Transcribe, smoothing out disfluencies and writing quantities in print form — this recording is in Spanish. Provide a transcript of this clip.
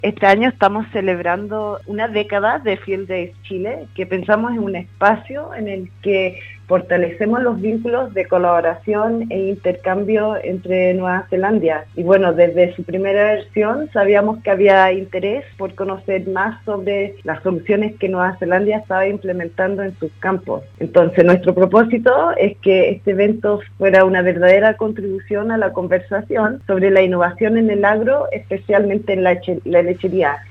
Este año estamos celebrando una década de Field Days Chile, que pensamos en un espacio en el que fortalecemos los vínculos de colaboración e intercambio entre Nueva Zelanda. Y bueno, desde su primera versión sabíamos que había interés por conocer más sobre las soluciones que Nueva Zelanda estaba implementando en sus campos. Entonces, nuestro propósito es que este evento fuera una verdadera contribución a la conversación sobre la innovación en el agro, especialmente en la lechería.